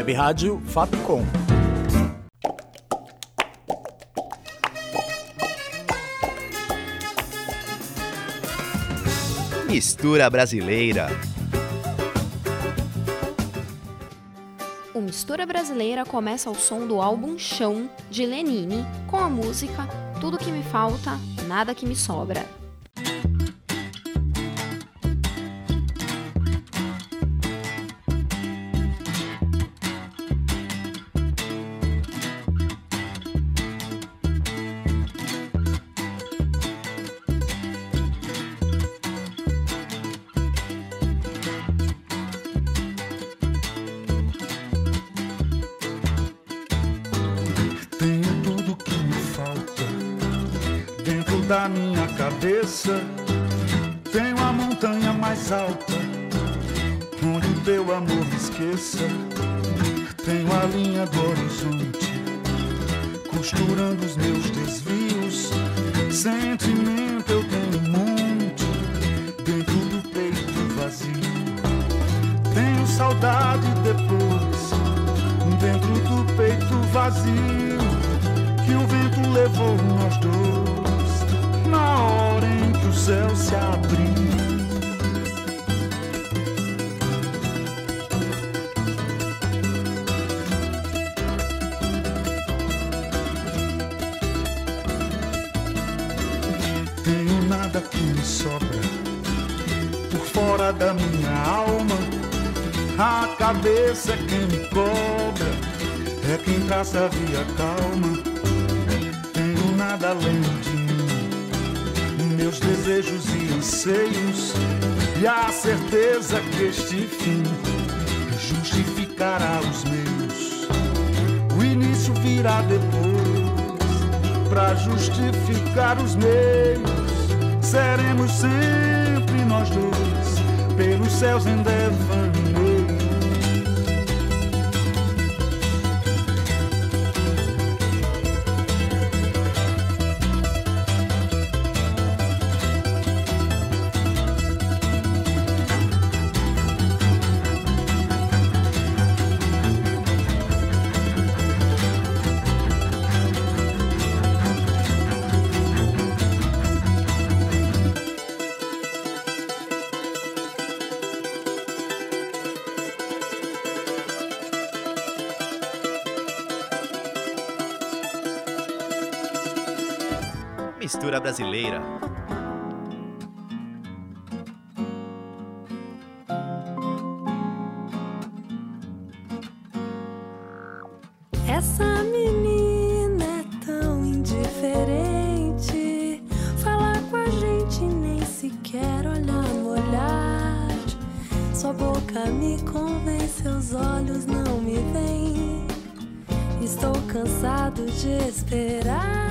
Web Rádio Fapcom. Mistura Brasileira. O Mistura Brasileira começa ao som do álbum Chão, de Lenine, com a música Tudo Que Me Falta, Nada Que Me Sobra. Da minha cabeça tenho a montanha mais alta, onde o teu amor me esqueça. Tenho a linha do horizonte, costurando os meus desvios. Sentimento eu tenho um monte, dentro do peito vazio. Tenho saudade depois, dentro do peito vazio, que o vento levou nós dois na hora em que o céu se abriu. Tenho nada que me sobra por fora da minha alma. A cabeça é quem me cobra, é quem traça a via calma. Tenho nada além de mim, meus desejos e anseios, e a certeza que este fim justificará os meios. O início virá depois, pra justificar os meios. Seremos sempre nós dois, pelos céus em devaneio. Mistura Brasileira. Essa menina é tão indiferente, fala com a gente nem sequer olhar no olhar. Sua boca me convence, seus olhos não me veem. Estou cansado de esperar.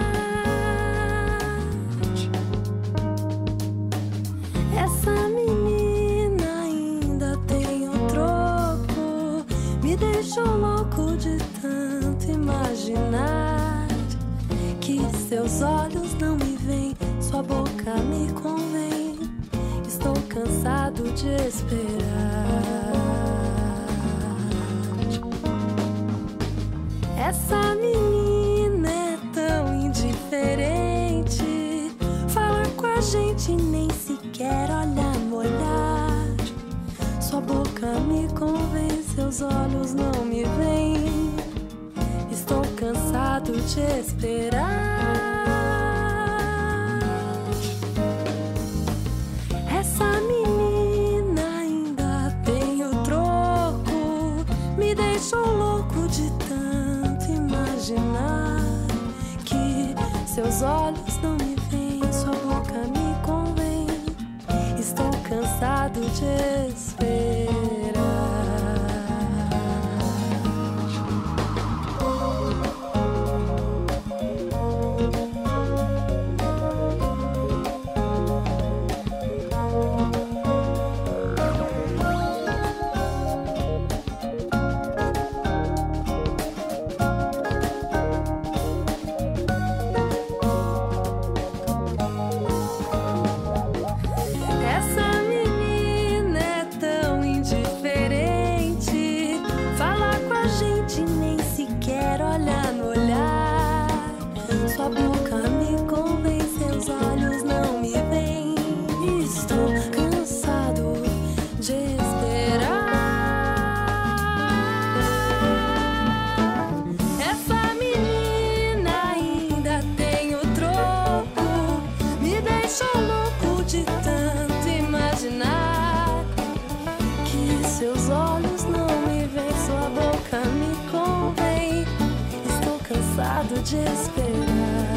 Essa menina ainda tem um troco, me deixou louco de tanto imaginar. Que seus olhos não me veem, sua boca me convém. Estou cansado de esperar. Essa menina é tão indiferente, fala com a gente nem sequer olhar no olhar. Sua boca me convence, seus olhos não me veem. Estou cansado de esperar. Essa menina ainda tem o troco, me deixou louco de tanto imaginar. Que seus olhos não me veem, sua boca me convém. Estou cansado de esperar. Essa menina é tão indiferente, a gente nem sequer olha no olhar. Sua boca me convence, seus olhos não me veem. Estou cansado de esperar. Essa menina ainda tem o troco, me deixou louco de tanto imaginar que seus olhos não me veem, sua boca me convém. Estou cansado de esperar.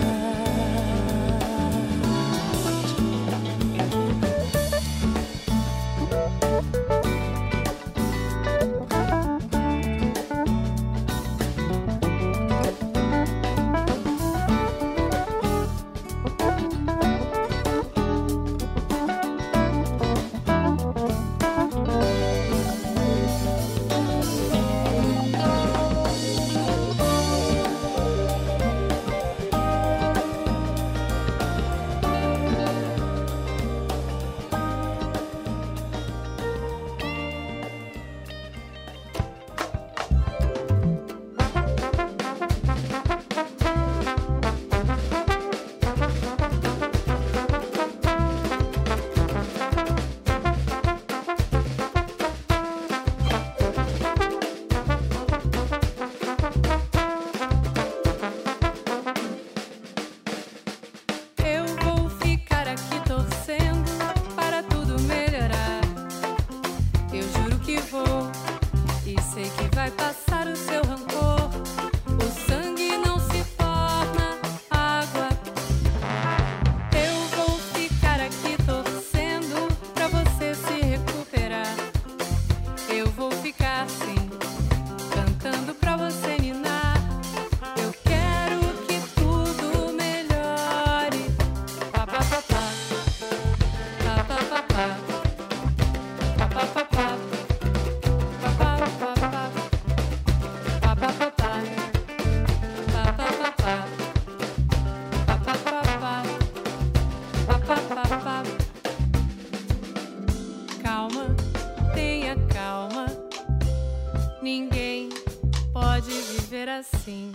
Calma, tenha calma. Ninguém pode viver assim.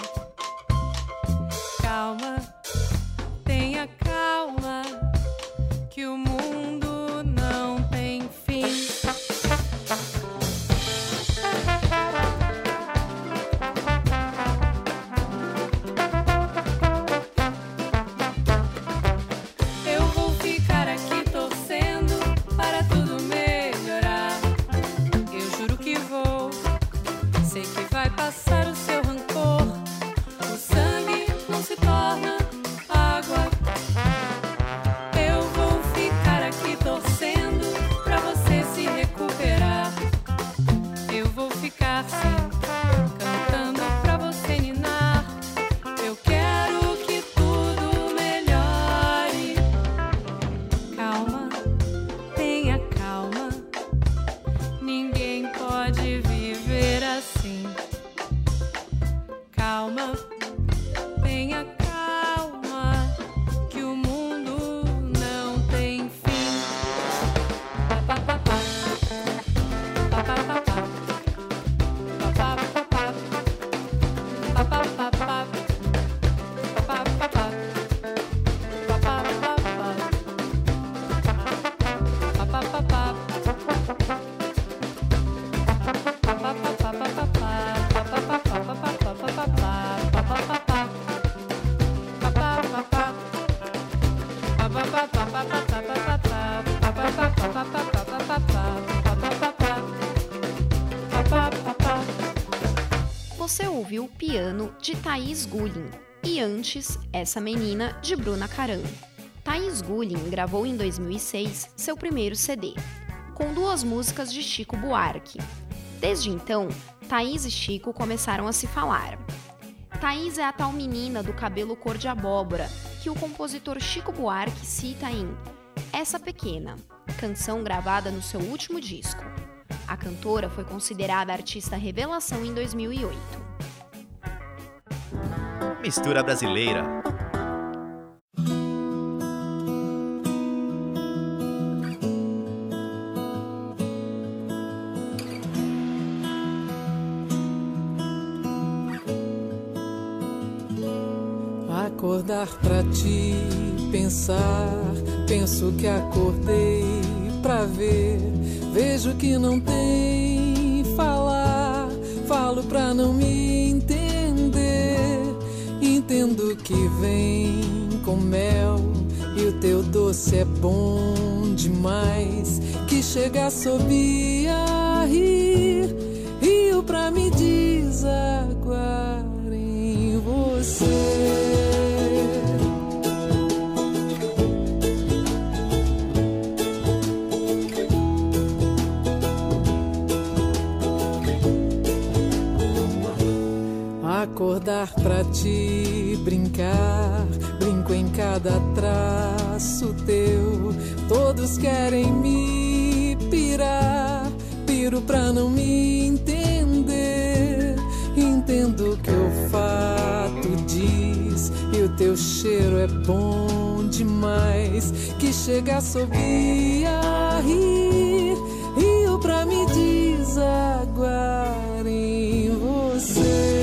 Calma, tenha calma, que o mundo não tem fim. Eu vou ficar aqui torcendo para tudo melhorar. Eu juro que vou, sei que vai passar o seu rancor. O sangue não se torna água. Eu vou ficar aqui torcendo pra você se recuperar. Eu vou ficar sim, cantando pra você ninar. Eu quero que tudo melhore. Calma, tenha calma. Ninguém pode viver assim. Calma, tenha calma, que o mundo não tem fim. Pa, pa, pa, pa. Pa, pa, pa, pa. Pa, pa, pa, pa. Pa, pa, pa, pa. Pa, pa, pa, pa. Pa, pa, pa, pa. Pa, pa, pa, pa. Você ouviu Piano, de Thaís Gullin, e antes, Essa Menina, de Bruna Caram. Thaís Gullin gravou em 2006 seu primeiro CD, com 2 músicas de Chico Buarque. Desde então, Thaís e Chico começaram a se falar. Thaís é a tal menina do cabelo cor de abóbora que o compositor Chico Buarque cita em Essa Pequena, canção gravada no seu último disco. A cantora foi considerada artista revelação em 2008. Mistura brasileira. Acordar pra te pensar, penso que acordei pra ver, vejo que não tem falar, falo pra não me entender, entendo que vem com mel e o teu doce é bom demais, que chega a subir a rir, rio pra me desaguar em você. Acordar pra te brincar, brinco em cada traço teu. Todos querem me pirar, piro pra não me entender. Entendo que o fato diz e o teu cheiro é bom demais, que chega a subir a rir, rio pra me desaguar em você.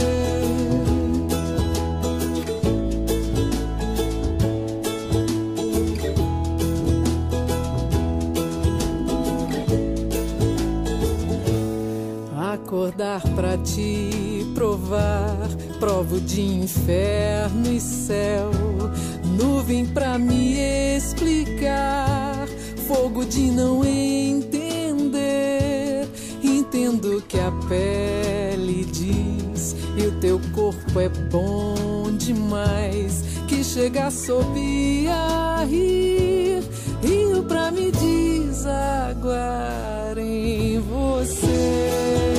Acordar pra te provar, provo de inferno e céu, nuvem pra me explicar, fogo de não entender. Entendo que a pele diz e o teu corpo é bom demais, que chega a subir a rir, rio pra me desaguar em você.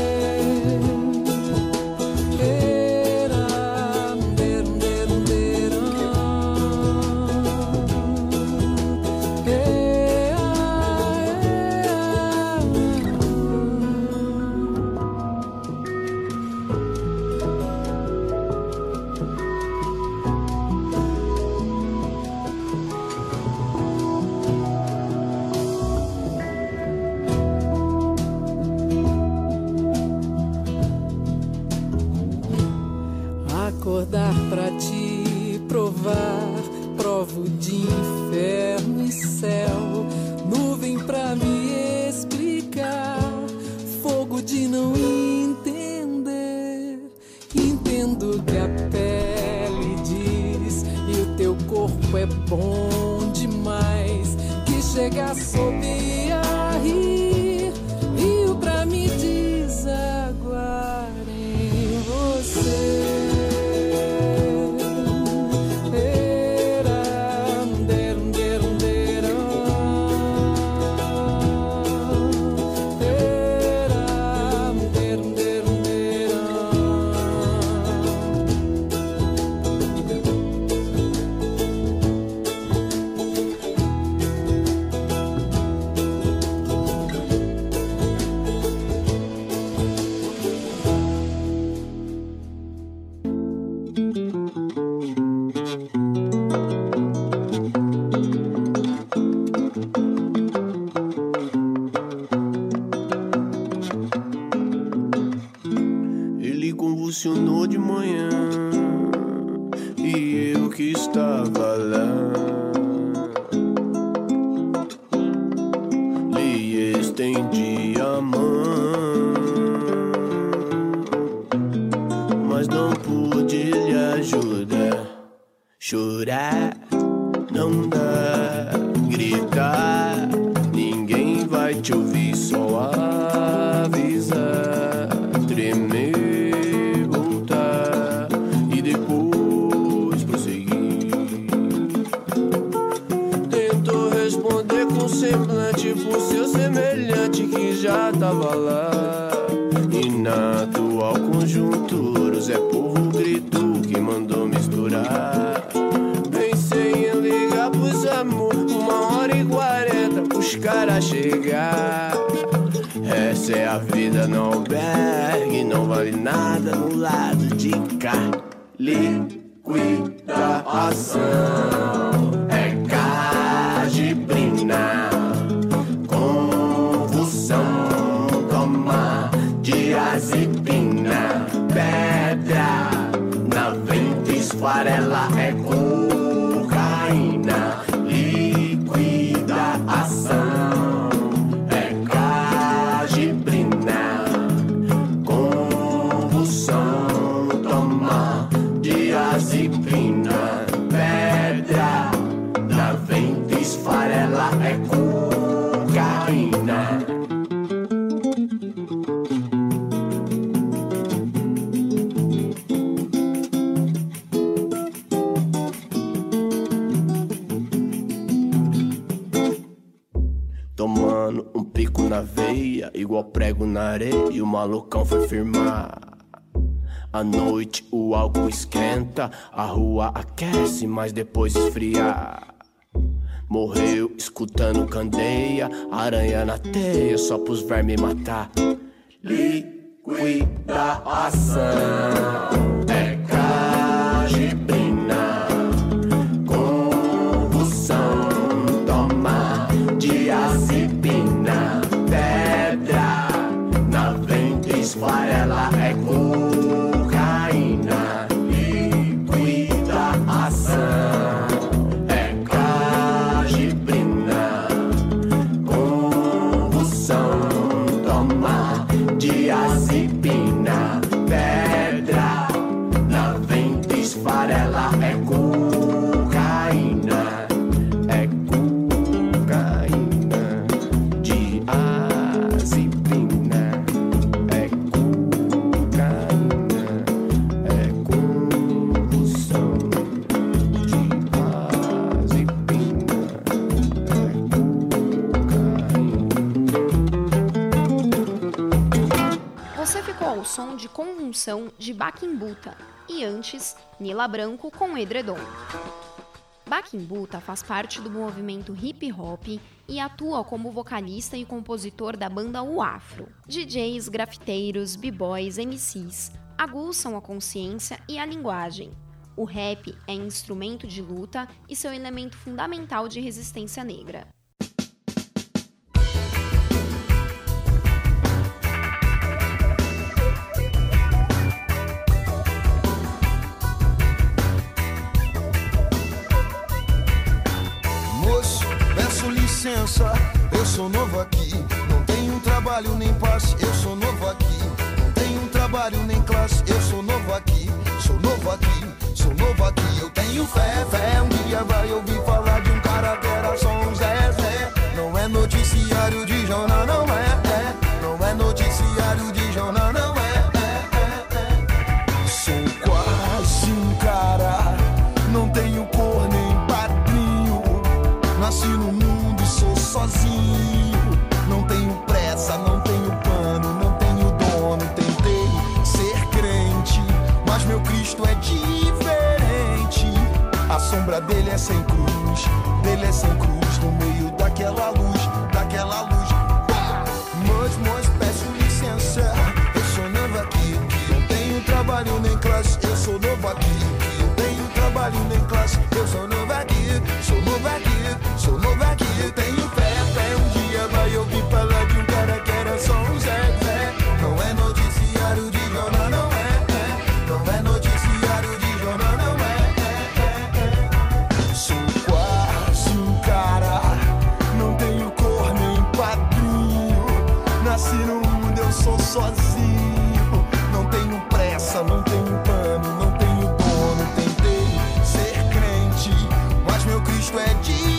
Acordar pra te provar, provo de inferno e céu, nuvem pra me explicar, fogo de não entender. Entendo que a pele diz e o teu corpo é bom demais, que chega a subir a rir, rio pra me desaguar em você. Convulsionou de manhã e eu que estava lá lhe estendi a mão, mas não pude lhe ajudar. Chorar não dá, gritar ninguém vai te ouvir, só avisar, tremer, semblante pro seu semelhante que já tava lá. E na atual conjuntura o Zé Povo gritou que mandou misturar. Pensei em ligar pros amor 1h40 pros caras chegar. Essa é a vida no albergue, não vale nada no lado de cá. Liquidação é cajibrina, convulsão, toma diazepina, pedra na ventana. farela é cocaína, líquida ação é cajibrina, convulsão toma diazepina, pedra na ventis, farela é cocaína. Tomando um pico na veia, igual prego na areia, e o malucão foi firmar. À noite o álcool esquenta, a rua aquece, mas depois esfria. Morreu escutando candeia, aranha na teia, só pros vermes matar. Liquidação é cajibrina, convulsão toma diazepina, pedra na ventis, farela é cocaína, líquida ação é cajibrina, convulsão toma diazepina, pedra na ventis, farela é cocaína, é cocaína, diazepina, é cocaína, é convulsão, diazepina, é cocaína. Você ficou ao som de Convulsão de Baquimbuta e antes Nila Branco com Edredom. Baquimbuta faz parte do movimento hip hop e atua como vocalista e compositor da banda O Afro. DJs, grafiteiros, b-boys, MCs aguçam a consciência e a linguagem. O rap é instrumento de luta e seu elemento fundamental de resistência negra. Moço, peço licença, eu sou novo aqui. Não tenho trabalho nem passe, eu sou novo aqui. Não tenho trabalho nem classe, eu sou novo aqui. Sou novo aqui, sou novo aqui. Eu tenho fé, um dia vai ouvir falar de um cara que era só um Zezé. Não é noticiário de jornal, não é. Não é noticiário de jornal, não é. Sou quase um cara, não tenho cor nem padrinho. Nasci no mundo e sou sozinho. Não tenho pressa, não tenho plano, não tenho dono. Tentei ser crente, mas meu Cristo é diferente. A sombra dele é sem cruz, dele é sem cruz. No meio daquela luz, daquela luz. Mas peço licença, eu sou novo aqui. Não tenho trabalho nem classe, eu sou novo aqui. Não tenho trabalho nem classe, eu sou novo aqui. Sou novo aqui, sou novo aqui. Eu tenho fé, um dia vai ouvir falar de um cara que era só um Zé. Não é noticiário de jornal, não é. Não é noticiário de jornal, não é. Sou quase um cara, não tenho cor nem padrinho. Nasci no mundo, eu sou sozinho. Não tenho pressa, não tenho plano, não tenho dono. Tentei ser crente, mas meu Cristo é diferente.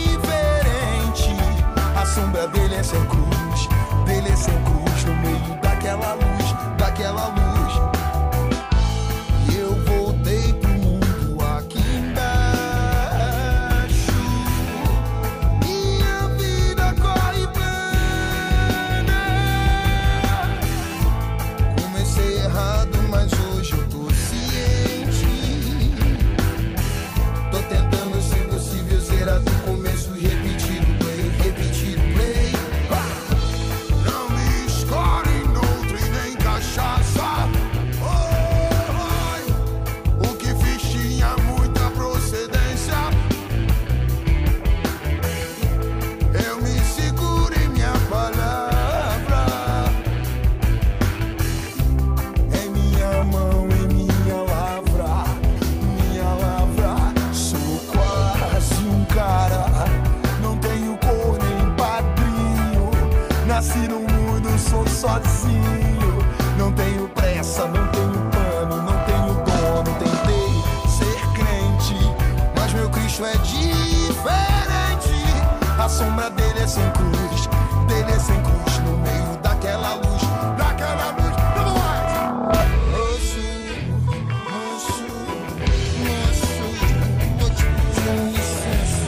diferente. A sombra dele é sem cruz, dele é sem cruz, no meio daquela luz, daquela luz. Vamos lá! Moço, moço, moço, vou te pedir licença.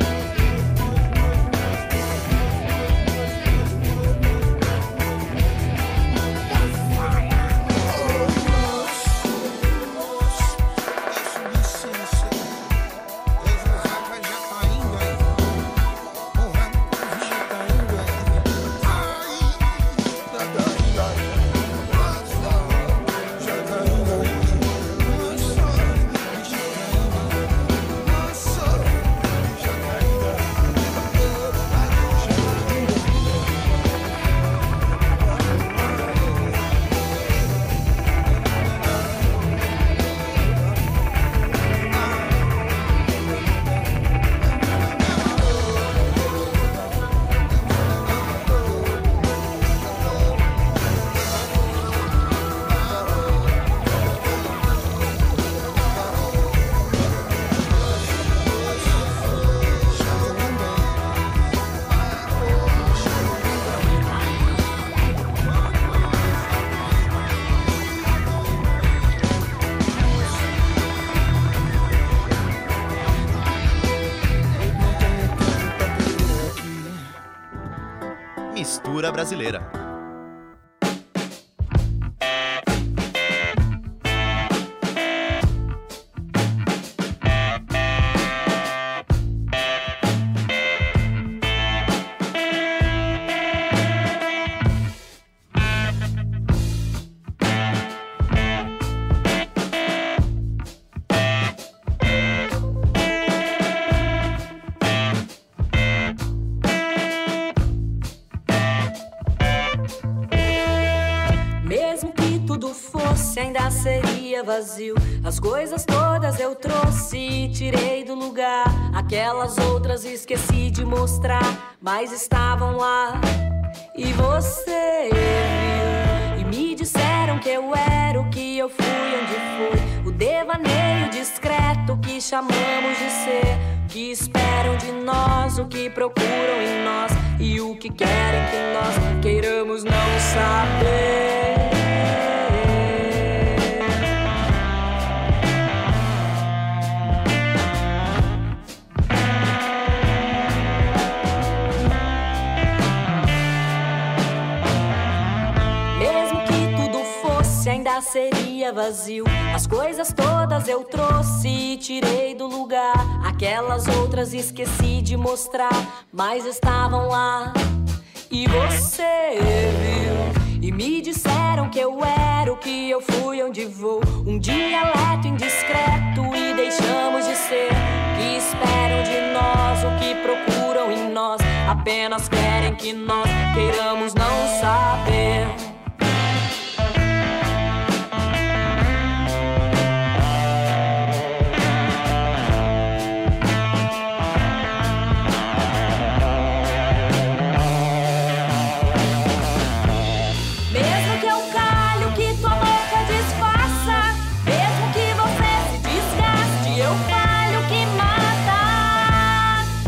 Mistura brasileira. Ainda seria vazio. As coisas todas eu trouxe e tirei do lugar. Aquelas outras esqueci de mostrar, mas estavam lá. E você viu, e me disseram que eu era o que eu fui onde fui. O devaneio discreto que chamamos de ser. Que esperam de nós, o que procuram em nós. E o que querem que nós queiramos não saber. Ainda seria vazio. As coisas todas eu trouxe e tirei do lugar. Aquelas outras esqueci de mostrar, mas estavam lá. E você viu, e me disseram que eu era o que eu fui onde vou. Um dialeto indiscreto e deixamos de ser. Que esperam de nós, o que procuram em nós. Apenas querem que nós queiramos não saber.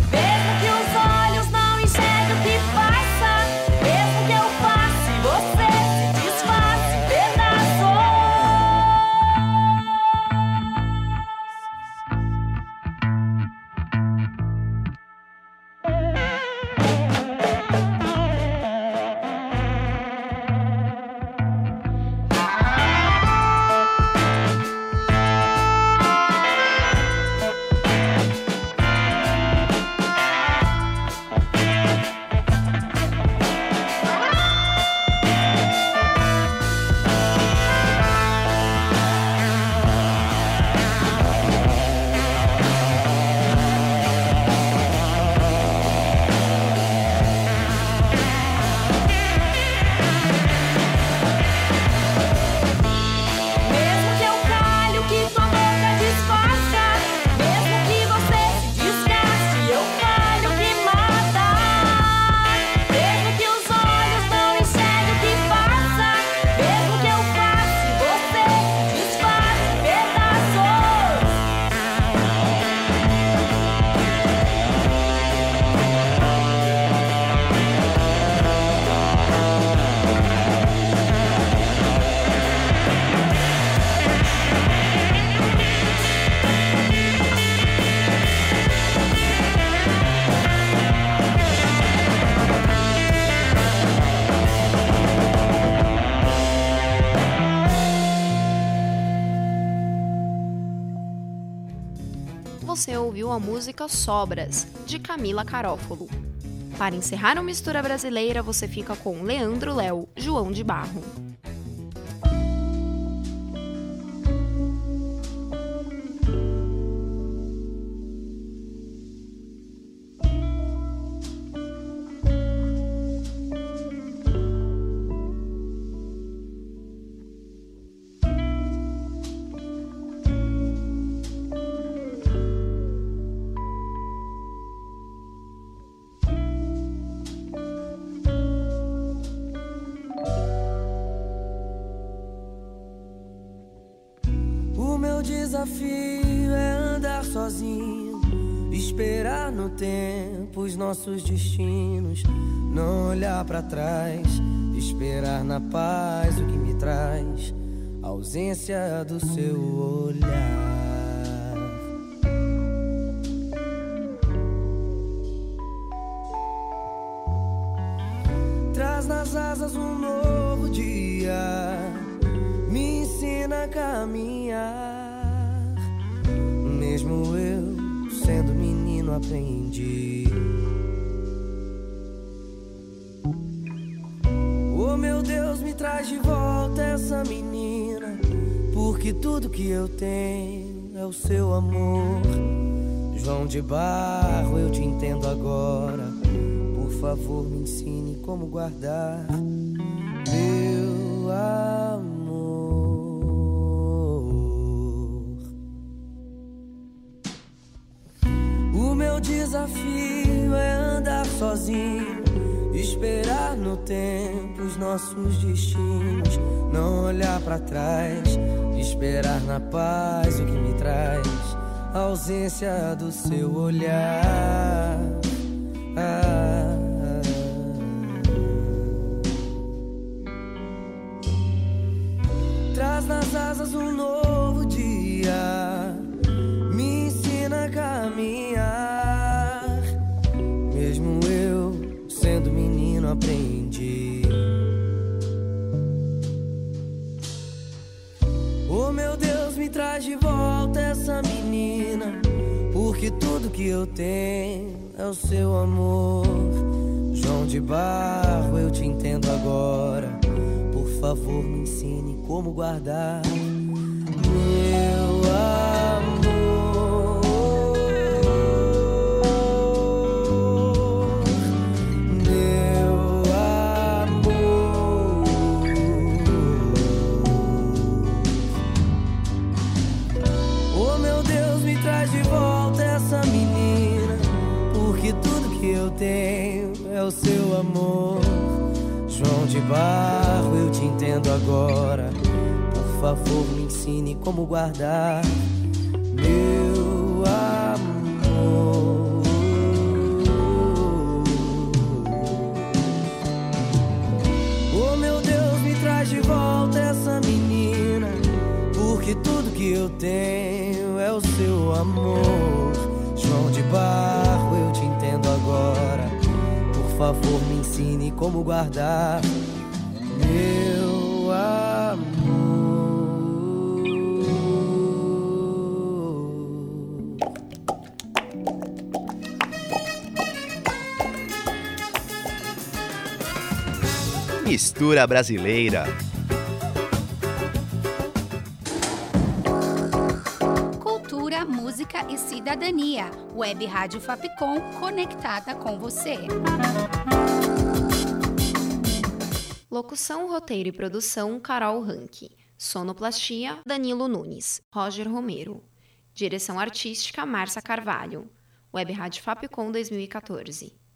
Você você ouviu a música Sobras, de Camila Carófolo. Para encerrar o Mistura Brasileira, você fica com Leandro Léo, João de Barro. O meu desafio é andar sozinho, esperar no tempo os nossos destinos, não olhar pra trás, esperar na paz o que me traz a ausência do seu olhar. Traz nas asas um novo dia, me ensina a caminhar. Mesmo eu sendo menino aprendi. Oh meu Deus, me traz de volta essa menina, porque tudo que eu tenho é o seu amor. João de Barro, eu te entendo agora. Por favor, me ensine como guardar meu amor. O meu desafio é andar sozinho, esperar no tempo os nossos destinos, não olhar pra trás, esperar na paz o que me traz a ausência do seu olhar. Traz nas asas um novo dia, me ensina a caminhar. Mesmo eu sendo menino aprendi. Oh meu Deus, me traz de volta essa menina, porque tudo que eu tenho é o seu amor. João de Barro, eu te entendo agora. Por favor, me ensine como guardar meu amor. Meu amor. Oh meu Deus, me traz de volta essa menina, porque tudo que eu tenho é o seu amor. João de Barro, eu te entendo agora. Por favor, me ensine como guardar meu amor. Oh meu Deus, me traz de volta essa menina, porque tudo que eu tenho é o seu amor. João de Barro, eu te entendo agora. Por favor, me ensine como guardar meu amor. Mistura Brasileira. Cultura, música e cidadania. Web Rádio Fapcom, conectada com você. Locução, roteiro e produção, Carol Ranke. Sonoplastia, Danilo Nunes. Roger Romero. Direção artística, Márcia Carvalho. Web Rádio Fapcom 2014.